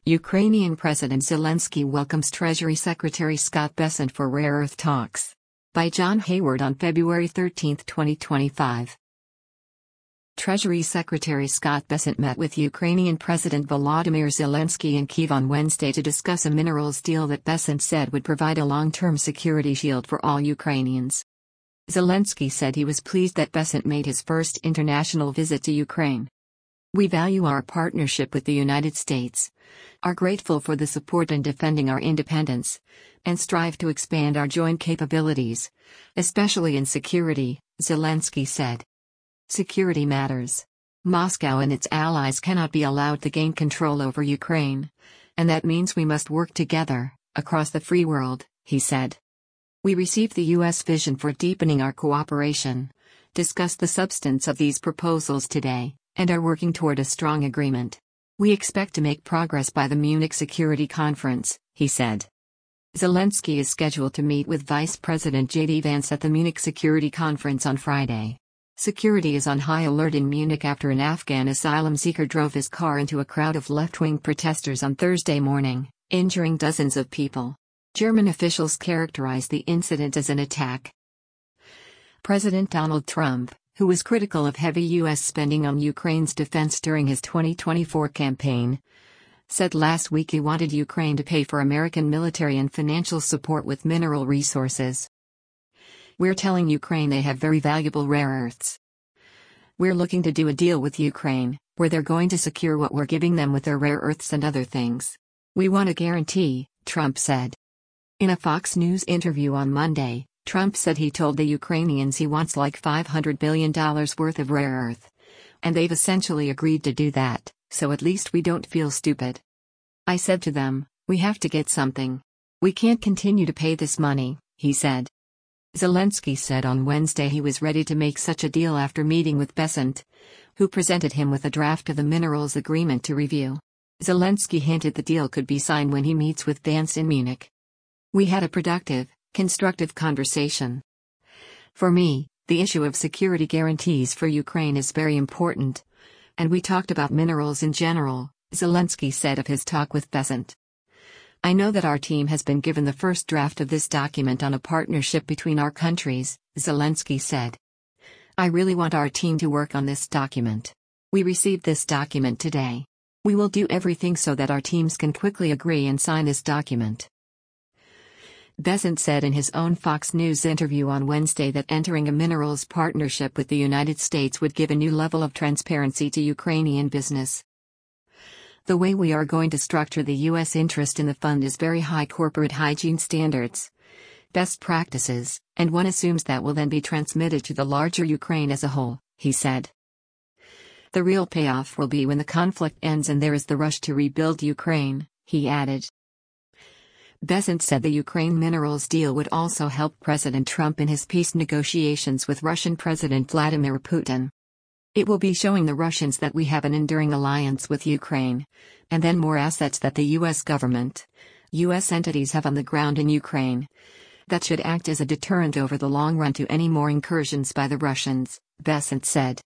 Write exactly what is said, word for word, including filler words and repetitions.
Ukrainian President Zelensky welcomes Treasury Secretary Scott Bessent for rare earth talks. By John Hayward on February thirteenth, twenty twenty-five. Treasury Secretary Scott Bessent met with Ukrainian President Volodymyr Zelensky in Kyiv on Wednesday to discuss a minerals deal that Bessent said would provide a long-term security shield for all Ukrainians. Zelensky said he was pleased that Bessent made his first international visit to Ukraine. "We value our partnership with the United States, are grateful for the support in defending our independence, and strive to expand our joint capabilities, especially in security," Zelensky said. "Security matters. Moscow and its allies cannot be allowed to gain control over Ukraine, and that means we must work together, across the free world," he said. "We received the U S vision for deepening our cooperation, discussed the substance of these proposals today, and are working toward a strong agreement. We expect to make progress by the Munich Security Conference," he said. Zelensky is scheduled to meet with Vice President J D Vance at the Munich Security Conference on Friday. Security is on high alert in Munich after an Afghan asylum seeker drove his car into a crowd of left-wing protesters on Thursday morning, injuring dozens of people. German officials characterized the incident as an attack. President Donald Trump, who was critical of heavy U S spending on Ukraine's defense during his twenty twenty-four campaign, said last week he wanted Ukraine to pay for American military and financial support with mineral resources. "We're telling Ukraine they have very valuable rare earths. We're looking to do a deal with Ukraine, where they're going to secure what we're giving them with their rare earths and other things. We want a guarantee," Trump said. In a Fox News interview on Monday, Trump said he told the Ukrainians he wants like five hundred billion dollars worth of rare earth. "And they've essentially agreed to do that, so at least we don't feel stupid. I said to them, we have to get something. We can't continue to pay this money," he said. Zelensky said on Wednesday he was ready to make such a deal after meeting with Bessent, who presented him with a draft of the minerals agreement to review. Zelensky hinted the deal could be signed when he meets with Vance in Munich. "We had a productive, constructive conversation. For me, the issue of security guarantees for Ukraine is very important, and we talked about minerals in general," Zelensky said of his talk with Bessent. "I know that our team has been given the first draft of this document on a partnership between our countries," Zelensky said. "I really want our team to work on this document. We received this document today. We will do everything so that our teams can quickly agree and sign this document." Bessent said in his own Fox News interview on Wednesday that entering a minerals partnership with the United States would give a new level of transparency to Ukrainian business. "The way we are going to structure the U S interest in the fund is very high corporate hygiene standards, best practices, and one assumes that will then be transmitted to the larger Ukraine as a whole," he said. "The real payoff will be when the conflict ends and there is the rush to rebuild Ukraine," he added. Bessent said the Ukraine minerals deal would also help President Trump in his peace negotiations with Russian President Vladimir Putin. "It will be showing the Russians that we have an enduring alliance with Ukraine, and then more assets that the U S government, U S entities have on the ground in Ukraine. That should act as a deterrent over the long run to any more incursions by the Russians," Bessent said.